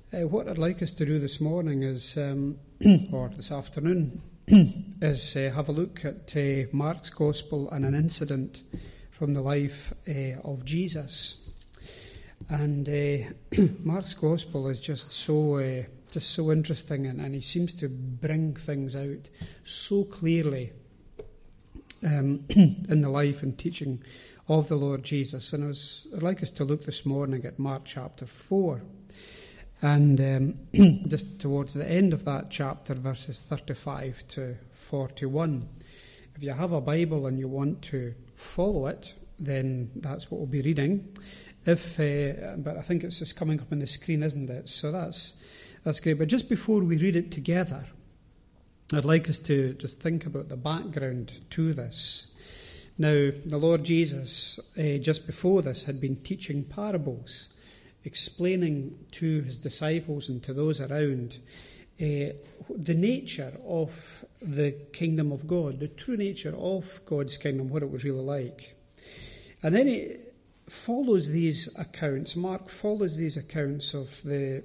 What I'd like us to do this morning is, or this afternoon, is have a look at Mark's Gospel and an incident from the life of Jesus. And Mark's Gospel is just so interesting, and he seems to bring things out so clearly in the life and teaching of the Lord Jesus. And I'd like us to look this morning at Mark chapter 4. And just towards the end of that chapter, verses 35 to 41. If you have a Bible and you want to follow it, then that's what we'll be reading. But I think it's just coming up on the screen, isn't it? So that's great. But just before we read it together, I'd like us to just think about the background to this. Now, the Lord Jesus, just before this, had been teaching parables, explaining to his disciples and to those around the nature of the kingdom of God, the true nature of God's kingdom, what it was really like. And then it follows these accounts. Mark follows these accounts of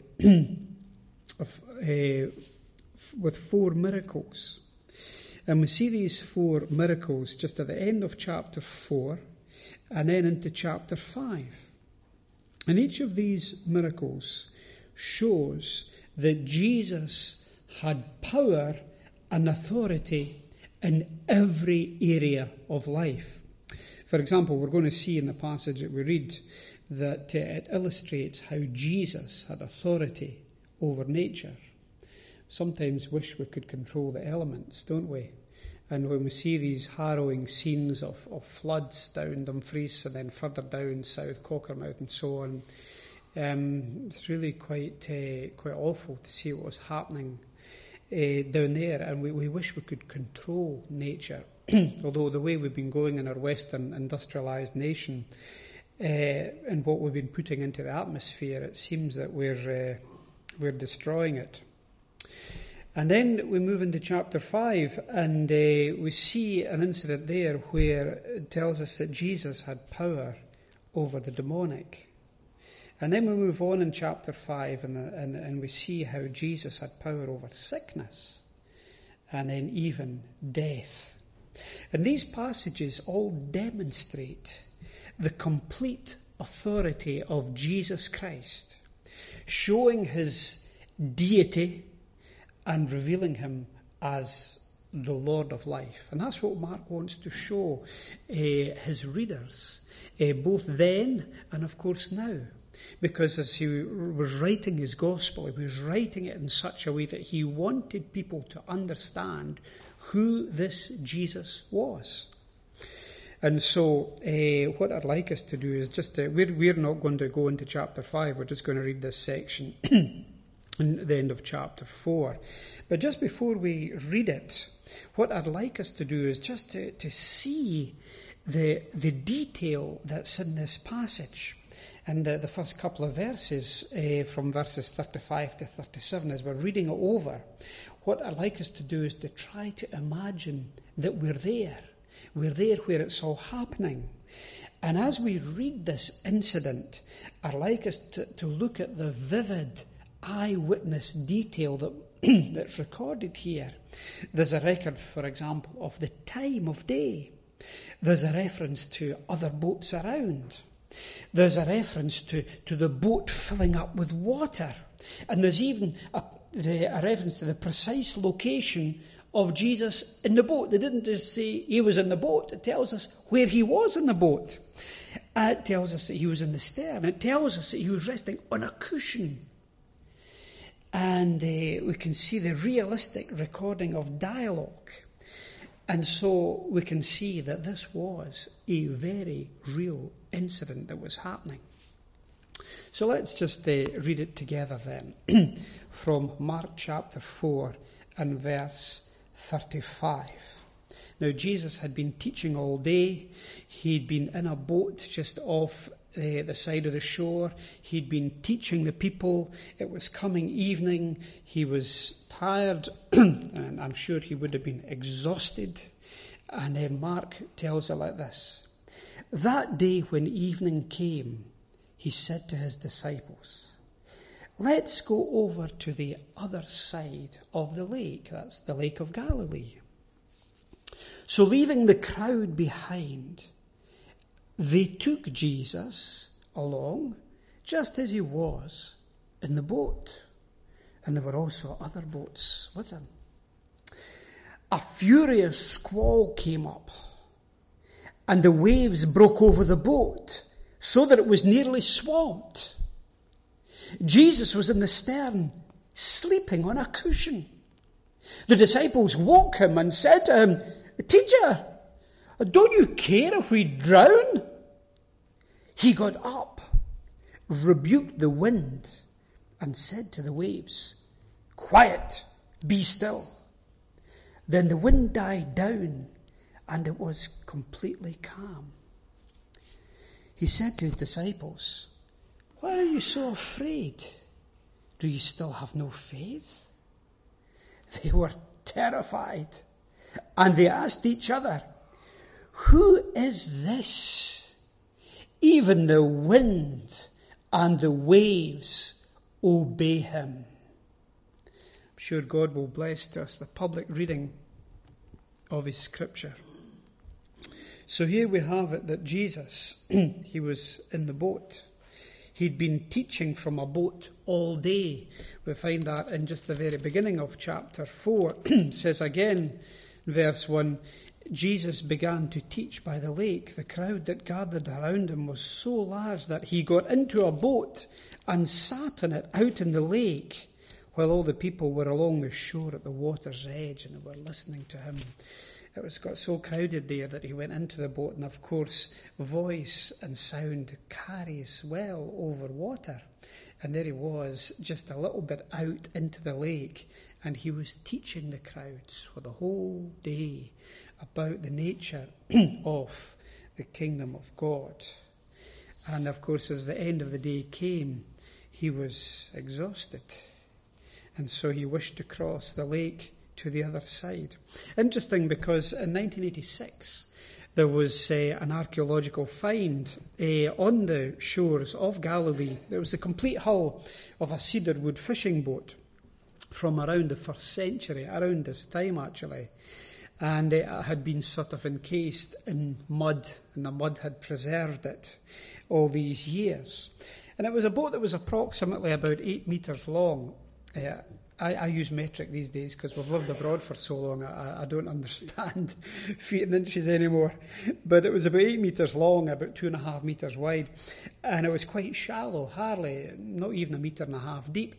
with 4 miracles. And we see these 4 miracles just at the end of chapter 4 and then into chapter 5. And each of these miracles shows that Jesus had power and authority in every area of life. For example, we're going to see in the passage that we read that it illustrates how Jesus had authority over nature. Sometimes wish we could control the elements, don't we? And when we see these harrowing scenes of floods down Dumfries and then further down south Cockermouth and so on, it's really quite awful to see what was happening down there. And we wish we could control nature. Although the way we've been going in our Western industrialised nation and what we've been putting into the atmosphere, it seems that we're destroying it. And then we move into chapter 5, and we see an incident there where it tells us that Jesus had power over the demonic. And then we move on in chapter 5, and we see how Jesus had power over sickness, and then even death. And these passages all demonstrate the complete authority of Jesus Christ, showing his deity and revealing him as the Lord of life. And that's what Mark wants to show his readers, both then and of course now. Because as he was writing his gospel, he was writing it in such a way that he wanted people to understand who this Jesus was. And so what I'd like us to do is just, we're not going to go into chapter 5, we're just going to read this section in the end of chapter 4. But just before we read it, what I'd like us to do is just to see the detail that's in this passage. And the first couple of verses, from verses 35 to 37, as we're reading it over, what I'd like us to do is to try to imagine that we're there. We're there where it's all happening. And as we read this incident, I'd like us to look at the vivid eyewitness detail that's recorded here. There's a record, for example, of the time of day. There's a reference to other boats around. There's a reference to the boat filling up with water. And there's even a reference to the precise location of Jesus in the boat. They didn't just say he was in the boat. It tells us where he was in the boat. It tells us that he was in the stern. It tells us that he was resting on a cushion. And we can see the realistic recording of dialogue. And so we can see that this was a very real incident that was happening. So let's just read it together then from Mark chapter 4 and verse 35. Now Jesus had been teaching all day. He'd been in a boat just off the side of the shore. He'd been teaching the people. It was coming evening. He was tired and I'm sure he would have been exhausted. And then Mark tells it like this. That day when evening came, he said to his disciples, let's go over to the other side of the lake. That's the Lake of Galilee. So leaving the crowd behind, they took Jesus along just as he was in the boat. And there were also other boats with him. A furious squall came up, and the waves broke over the boat so that it was nearly swamped. Jesus was in the stern, sleeping on a cushion. The disciples woke him and said to him, "Teacher, don't you care if we drown?" He got up, rebuked the wind, and said to the waves, "Quiet, be still." Then the wind died down, and it was completely calm. He said to his disciples, "Why are you so afraid? Do you still have no faith?" They were terrified, and they asked each other, "Who is this? Even the wind and the waves obey him." I'm sure God will bless to us the public reading of his scripture. So here we have it that Jesus, he was in the boat. He'd been teaching from a boat all day. We find that in just the very beginning of chapter 4. It says again, in verse 1, Jesus began to teach by the lake. The crowd that gathered around him was so large that he got into a boat and sat in it out in the lake, while all the people were along the shore at the water's edge and they were listening to him. It got so crowded there that he went into the boat, and of course voice and sound carries well over water. And there he was, just a little bit out into the lake, and he was teaching the crowds for the whole day about the nature of the kingdom of God. And of course, as the end of the day came, he was exhausted, and so he wished to cross the lake to the other side. Interesting, because in 1986 there was an archaeological find on the shores of Galilee. There was the complete hull of a cedar wood fishing boat from around the 1st century, around this time actually. And it had been sort of encased in mud, and the mud had preserved it all these years. And it was a boat that was approximately about 8 metres long. I use metric these days because we've lived abroad for so long. I don't understand feet and inches anymore. But it was about 8 metres long, about 2.5 metres wide. And it was quite shallow, hardly, not even 1.5 metres deep.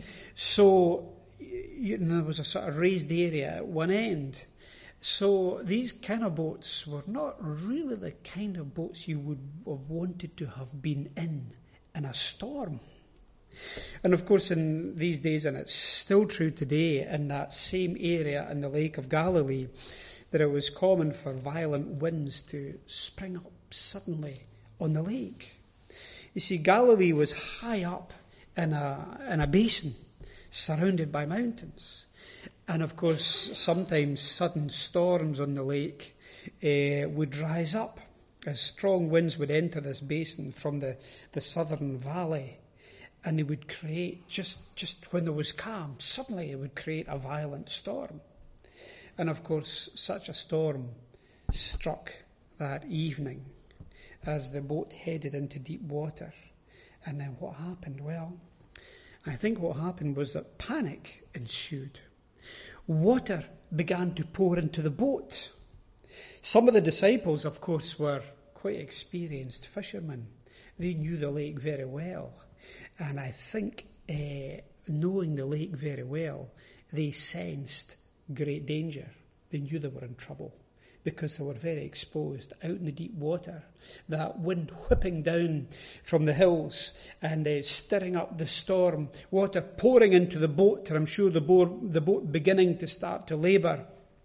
So there was a sort of raised area at one end. So these kind of boats were not really the kind of boats you would have wanted to have been in a storm. And of course, in these days, and it's still true today, in that same area in the Lake of Galilee, that it was common for violent winds to spring up suddenly on the lake. You see, Galilee was high up in a basin surrounded by mountains. And of course, sometimes sudden storms on the lake would rise up as strong winds would enter this basin from the southern valley. And it would create, just when there was calm, suddenly it would create a violent storm. And of course, such a storm struck that evening as the boat headed into deep water. And then what happened? Well, I think what happened was that panic ensued. Water began to pour into the boat. Some of the disciples, of course, were quite experienced fishermen. They knew the lake very well. And I think, knowing the lake very well, they sensed great danger. They knew they were in trouble because they were very exposed out in the deep water. That wind whipping down from the hills and stirring up the storm, water pouring into the boat, and I'm sure the boat beginning to start to labour.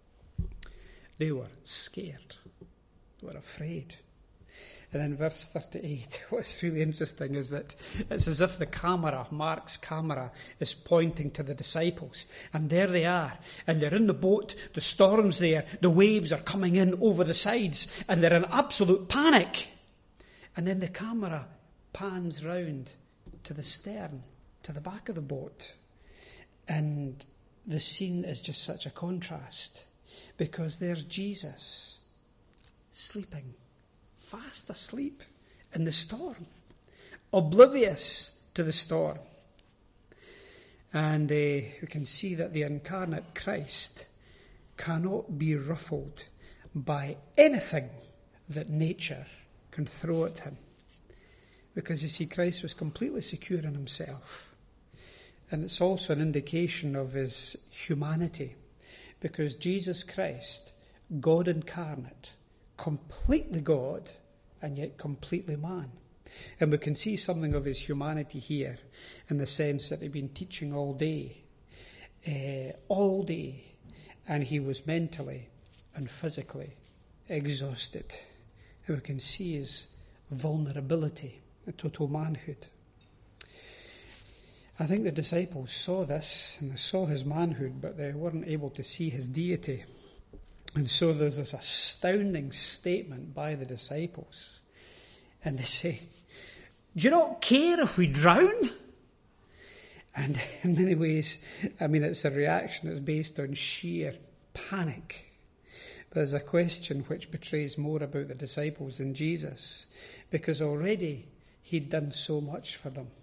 They were scared. They were afraid. And then verse 38, what's really interesting is that it's as if Mark's camera, is pointing to the disciples. And there they are. And they're in the boat. The storm's there. The waves are coming in over the sides. And they're in absolute panic. And then the camera pans round to the stern. to the back of the boat. And the scene is just such a contrast, because there's Jesus sleeping, fast asleep in the storm, oblivious to the storm. And we can see that the incarnate Christ cannot be ruffled by anything that nature can throw at him. Because you see, Christ was completely secure in himself. And it's also an indication of his humanity. Because Jesus Christ, God incarnate, completely God and yet completely man. And we can see something of his humanity here in the sense that he'd been teaching all day. And he was mentally and physically exhausted. And we can see his vulnerability, a total manhood. I think the disciples saw this, and they saw his manhood, but they weren't able to see his deity. And so there's this astounding statement by the disciples. And they say, "Do you not care if we drown?" And in many ways, I mean, it's a reaction that's based on sheer panic. But there's a question which betrays more about the disciples than Jesus, because already he'd done so much for them.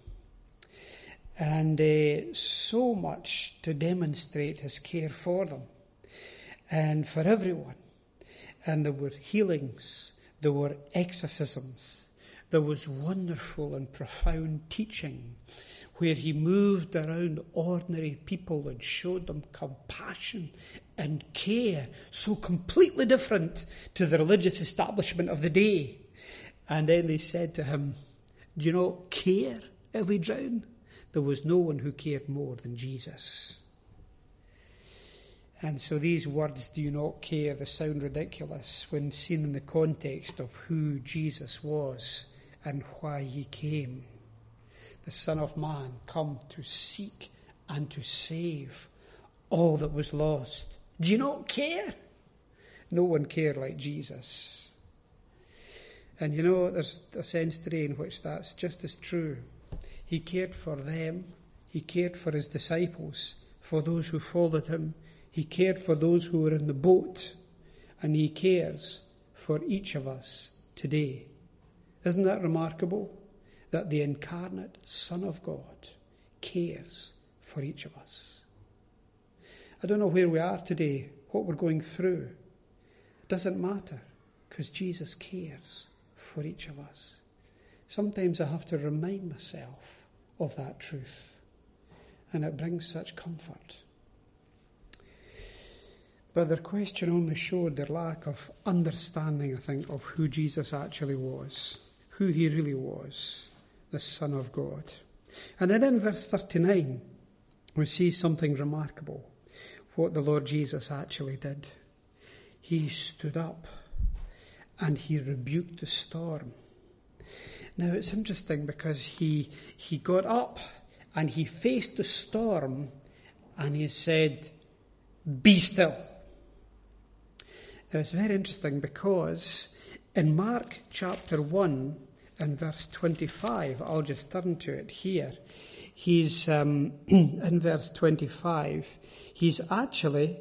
And so much to demonstrate his care for them and for everyone. And there were healings, there were exorcisms, there was wonderful and profound teaching where he moved around ordinary people and showed them compassion and care, so completely different to the religious establishment of the day. And then they said to him, "Do you not care if we drown?" There was no one who cared more than Jesus. And so these words, "do you not care," they sound ridiculous when seen in the context of who Jesus was and why he came. The Son of Man come to seek and to save all that was lost. Do you not care? No one cared like Jesus. And you know, there's a sense today in which that's just as true. He cared for them. He cared for his disciples, for those who followed him. He cared for those who were in the boat. And he cares for each of us today. Isn't that remarkable? That the incarnate Son of God cares for each of us. I don't know where we are today, what we're going through. It doesn't matter, because Jesus cares for each of us. Sometimes I have to remind myself of that truth, and it brings such comfort. But their question only showed their lack of understanding, I think, of who Jesus actually was, who he really was, the Son of God. And then in verse 39, we see something remarkable, what the Lord Jesus actually did. He stood up and he rebuked the storm. Now, it's interesting because he got up and he faced the storm and he said, "Be still." Now, it's very interesting because in Mark chapter 1 and verse 25, I'll just turn to it here. He's, in verse 25, he's actually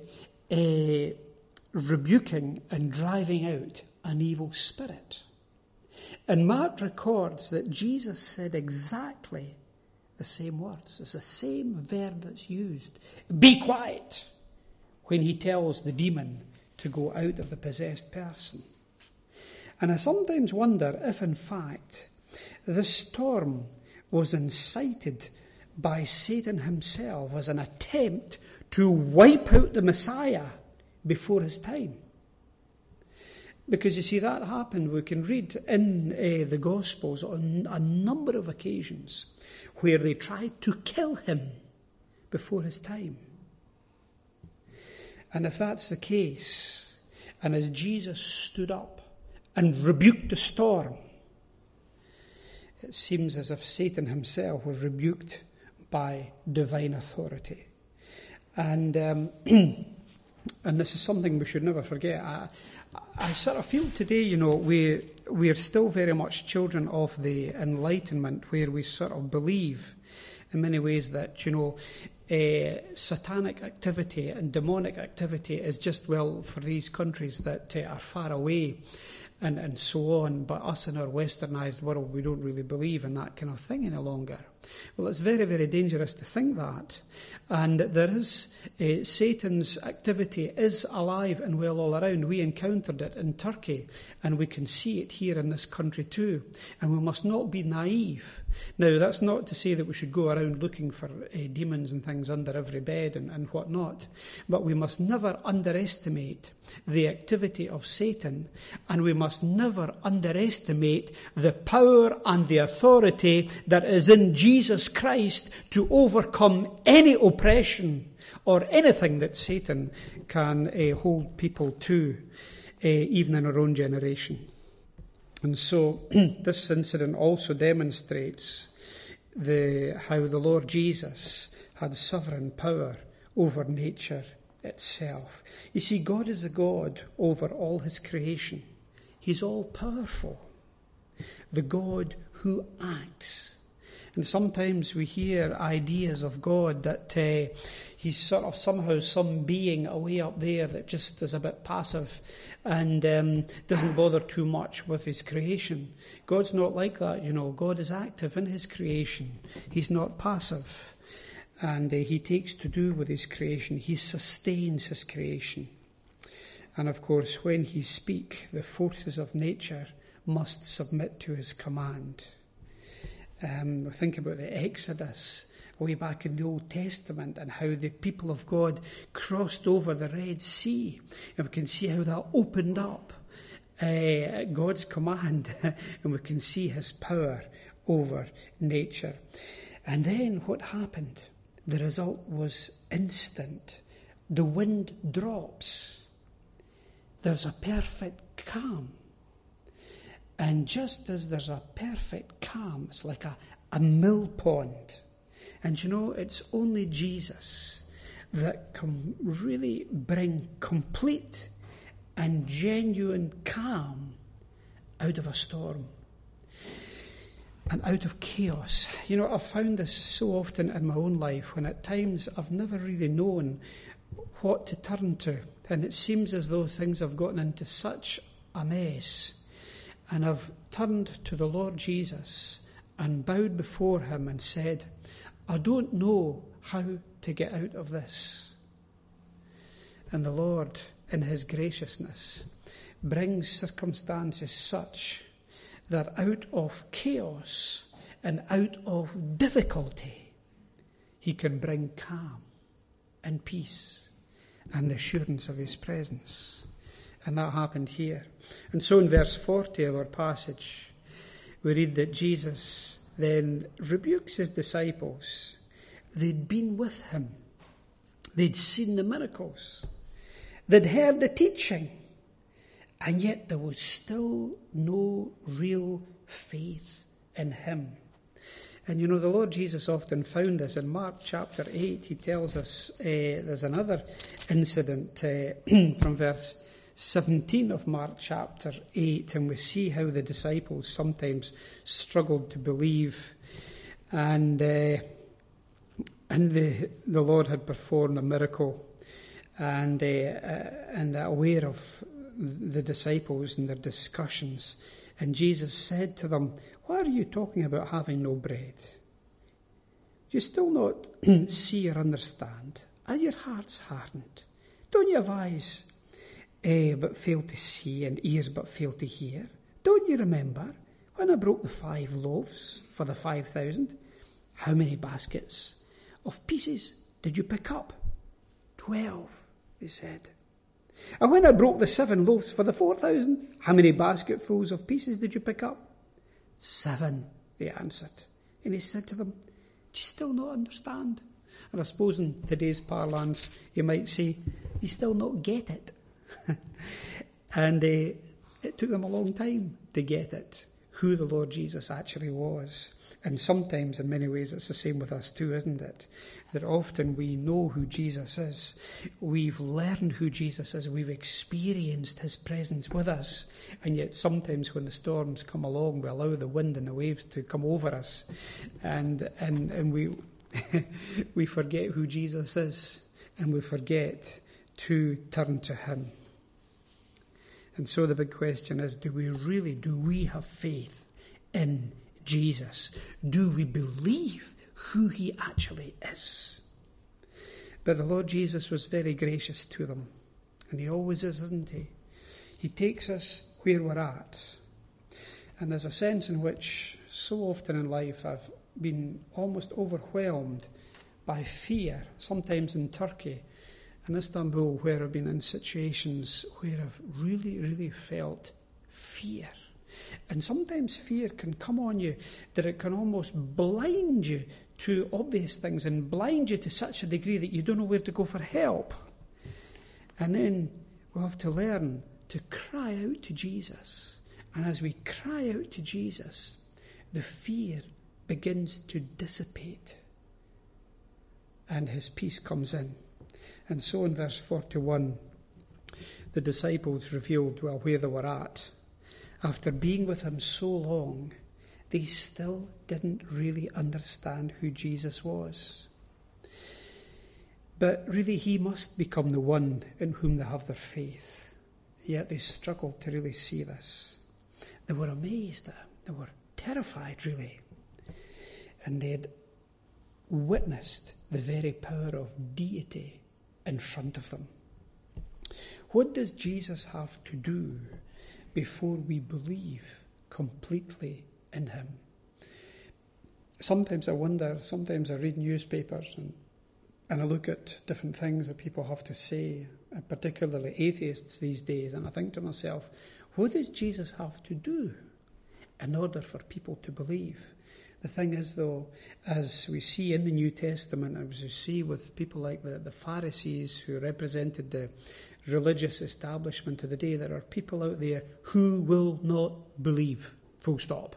rebuking and driving out an evil spirit. And Mark records that Jesus said exactly the same words. It's the same verb that's used. "Be quiet," when he tells the demon to go out of the possessed person. And I sometimes wonder if, in fact, the storm was incited by Satan himself as an attempt to wipe out the Messiah before his time. Because you see, that happened. We can read in the Gospels on a number of occasions where they tried to kill him before his time. And if that's the case, and as Jesus stood up and rebuked the storm, it seems as if Satan himself was rebuked by divine authority. And this is something we should never forget. I sort of feel today, you know, we're still very much children of the Enlightenment, where we sort of believe in many ways that, satanic activity and demonic activity is just, well, for these countries that are far away and so on, but us in our westernized world, we don't really believe in that kind of thing any longer. Well, it's very, very dangerous to think that. And there is, Satan's activity is alive and well all around. We encountered it in Turkey, and we can see it here in this country too. And we must not be naive. Now, that's not to say that we should go around looking for demons and things under every bed and whatnot, but we must never underestimate the activity of Satan, and we must never underestimate the power and the authority that is in Jesus Christ to overcome any oppression or anything that Satan can hold people to, even in our own generation. And so this incident also demonstrates how the Lord Jesus had sovereign power over nature itself. You see, God is the God over all his creation. He's all-powerful, the God who acts. And sometimes we hear ideas of God that he's sort of somehow some being away up there that just is a bit passive and doesn't bother too much with his creation. God's not like that, God is active in his creation. He's not passive. And he takes to do with his creation. He sustains his creation. And of course, when he speaks, the forces of nature must submit to his command. Think about the Exodus way back in the Old Testament and how the people of God crossed over the Red Sea. And we can see how that opened up God's command, and we can see his power over nature. And then what happened? The result was instant. The wind drops. There's a perfect calm. And just as there's a perfect calm, it's like a mill pond. And it's only Jesus that can really bring complete and genuine calm out of a storm and out of chaos. I've found this so often in my own life when at times I've never really known what to turn to. And it seems as though things have gotten into such a mess. And I've turned to the Lord Jesus and bowed before him and said, I don't know how to get out of this. And the Lord, in his graciousness, brings circumstances such that out of chaos and out of difficulty, he can bring calm and peace and the assurance of his presence. And that happened here. And so in verse 40 of our passage, we read that Jesus then rebukes his disciples. They'd been with him. They'd seen the miracles. They'd heard the teaching. And yet there was still no real faith in him. And the Lord Jesus often found this. In Mark chapter 8, he tells us there's another incident from verse 17 of Mark chapter 8, and we see how the disciples sometimes struggled to believe, and the Lord had performed a miracle, and aware of the disciples and their discussions, and Jesus said to them, "Why are you talking about having no bread? Do you still not see or understand? Are your hearts hardened? Don't you have eyes but fail to see, and ears but fail to hear? Don't you remember when I broke the 5 loaves for the 5,000? How many baskets of pieces did you pick up? 12, he said. And when I broke the 7 loaves for the 4,000, how many basketfuls of pieces did you pick up? 7, they answered. And he said to them, do you still not understand? And I suppose in today's parlance, you might say, you still not get it. And it took them a long time to get it, who the Lord Jesus actually was. And sometimes, in many ways, it's the same with us too, isn't it? That often we know who Jesus is. We've learned who Jesus is. We've experienced his presence with us. And yet sometimes when the storms come along, we allow the wind and the waves to come over us. And we forget who Jesus is, and we forget to turn to him. And so the big question is, do we have faith in Jesus? Do we believe who he actually is? But the Lord Jesus was very gracious to them, and he always is, isn't he? He takes us where we're at. And there's a sense in which so often in life I've been almost overwhelmed by fear, sometimes in Turkey, in Istanbul, where I've been in situations where I've really, really felt fear. And sometimes fear can come on you that it can almost blind you to obvious things and blind you to such a degree that you don't know where to go for help. And then we have to learn to cry out to Jesus. And as we cry out to Jesus, the fear begins to dissipate. And his peace comes in. And so in verse 41, the disciples revealed, where they were at. After being with him so long, they still didn't really understand who Jesus was. But really, he must become the one in whom they have their faith. Yet they struggled to really see this. They were amazed at him. They were terrified, really. And they had witnessed the very power of deity in front of them. What does Jesus have to do before we believe completely in him? Sometimes I wonder, sometimes I read newspapers and I look at different things that people have to say, and particularly atheists these days, and I think to myself, what does Jesus have to do in order for people to believe? The thing is, though, as we see in the New Testament, as we see with people like the Pharisees who represented the religious establishment of the day, there are people out there who will not believe, full stop.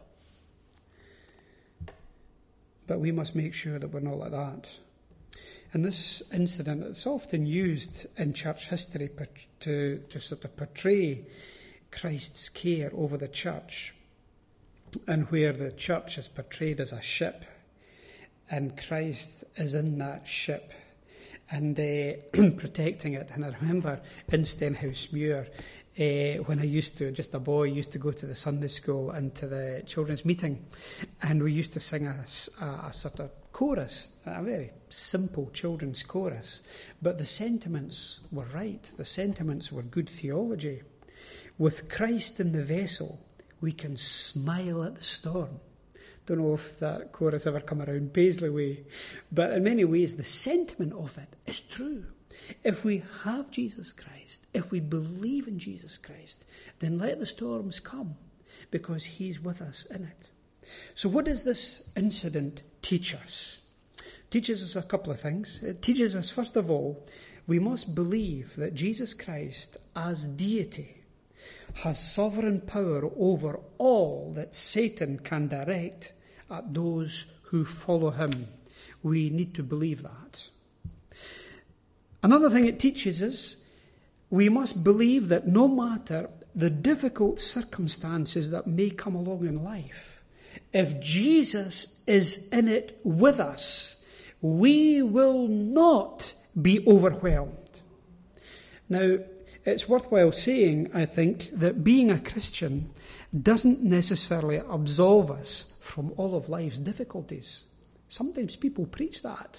But we must make sure that we're not like that. And this incident, it's often used in church history to sort of portray Christ's care over the church, and where the church is portrayed as a ship, and Christ is in that ship and protecting it. And I remember in Stenhousemuir, when I just a boy, used to go to the Sunday school and to the children's meeting, and we used to sing a sort of chorus, a very simple children's chorus, but the sentiments were right. The sentiments were good theology. With Christ in the vessel, we can smile at the storm. Don't know if that chorus ever come around Paisley way, but in many ways the sentiment of it is true. If we have Jesus Christ, if we believe in Jesus Christ, then let the storms come, because he's with us in it. So what does this incident teach us? It teaches us a couple of things. It teaches us, first of all, we must believe that Jesus Christ as deity has sovereign power over all that Satan can direct at those who follow him. We need to believe that. Another thing it teaches us, we must believe that no matter the difficult circumstances that may come along in life, if Jesus is in it with us, we will not be overwhelmed. Now, it's worthwhile saying, I think, that being a Christian doesn't necessarily absolve us from all of life's difficulties. Sometimes people preach that.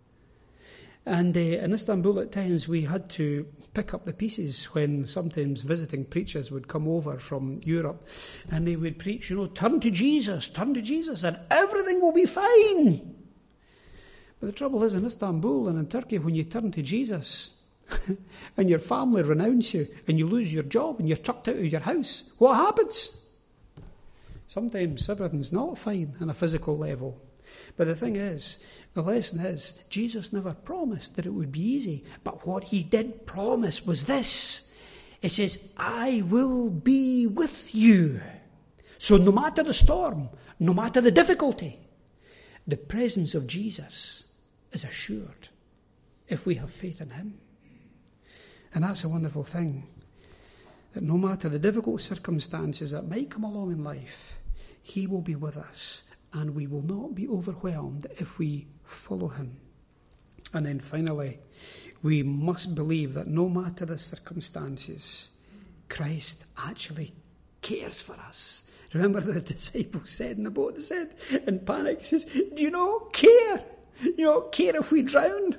And in Istanbul at times we had to pick up the pieces when sometimes visiting preachers would come over from Europe and they would preach, turn to Jesus, and everything will be fine. But the trouble is, in Istanbul and in Turkey, when you turn to Jesus and your family renounce you and you lose your job and you're chucked out of your house, what happens? Sometimes everything's not fine on a physical level. But the thing is, the lesson is, Jesus never promised that it would be easy. But what he did promise was this. It says, I will be with you. So no matter the storm, no matter the difficulty, the presence of Jesus is assured if we have faith in him. And that's a wonderful thing, that no matter the difficult circumstances that might come along in life, he will be with us, and we will not be overwhelmed if we follow him. And then finally, we must believe that no matter the circumstances, Christ actually cares for us. Remember the disciples said in the boat, they said in panic, he says, do you not care? You don't care if we drown?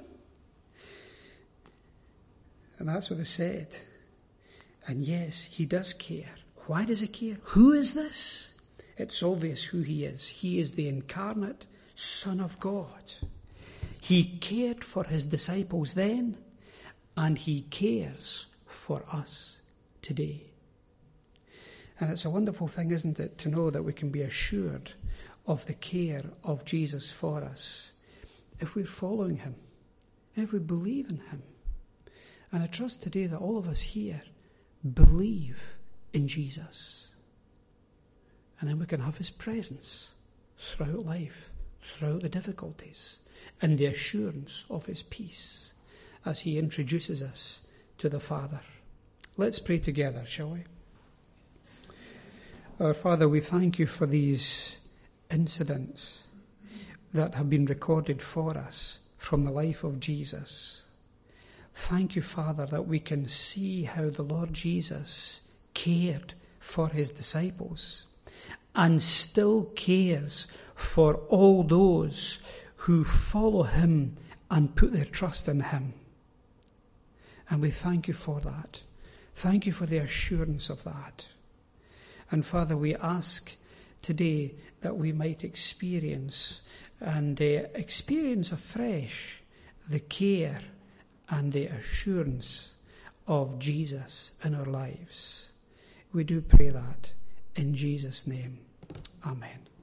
And that's what they said. And yes, he does care. Why does he care? Who is this? It's obvious who he is. He is the incarnate Son of God. He cared for his disciples then, and he cares for us today. And it's a wonderful thing, isn't it, to know that we can be assured of the care of Jesus for us if we're following him, if we believe in him. And I trust today that all of us here believe in Jesus. And then we can have his presence throughout life, throughout the difficulties, and the assurance of his peace as he introduces us to the Father. Let's pray together, shall we? Our Father, we thank you for these incidents that have been recorded for us from the life of Jesus. Thank you, Father, that we can see how the Lord Jesus cared for his disciples and still cares for all those who follow him and put their trust in him. And we thank you for that. Thank you for the assurance of that. And Father, we ask today that we might experience afresh the care and the assurance of Jesus in our lives. We do pray that in Jesus' name. Amen.